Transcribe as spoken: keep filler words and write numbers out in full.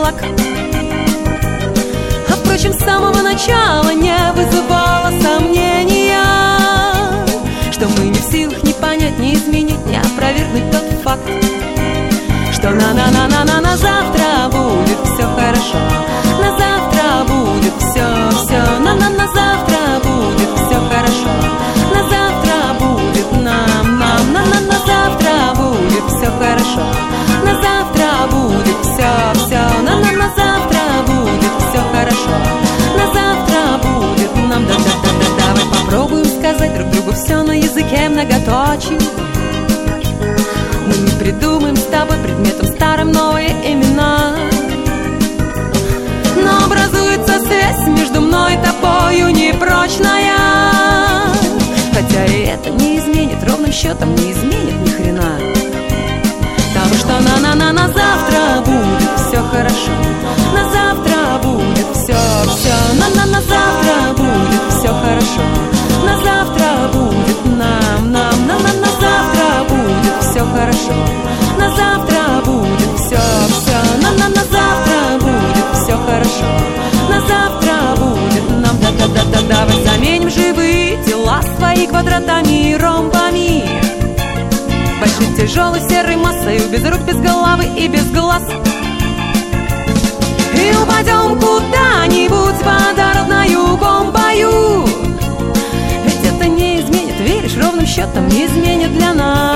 флаг. А впрочем, с самого начала не вызывало сомнения, что мы не в силах ни понять, ни изменить, ни опровергнуть тот факт, что на-на-на-на-на на завтра будет все хорошо, на завтра будет все, все, на-на-на завтра будет все хорошо, на завтра будет нам, нам, на-на-на завтра будет все хорошо, на завтра будет все, все, на-на-на завтра будет все хорошо, на завтра будет нам, да-да-да-да. Давай попробуем сказать друг другу все на языке многоточий. Мы не придумаем с тобой предметом старым новые имена, но образуется связь между мной и тобою непрочная. Хотя и это не изменит, ровным счетом не изменит ни хрена того, что на-на-на на завтра будет все хорошо, на завтра будет все, все, на-на-на завтра будет все хорошо, на завтра будет нам, нам, на-на-на завтра будет все хорошо, на завтра будет все, все, на-на-на завтра будет все хорошо, на завтра будет нам, да-да-да-да. Давай заменим живые тела свои квадратами и ромбами, большой тяжелой серой массой, без рук, без головы и без глаз, и упадем куда-нибудь водородною бомбою. Ведь это не изменит, веришь, ровным счетом не изменит для нас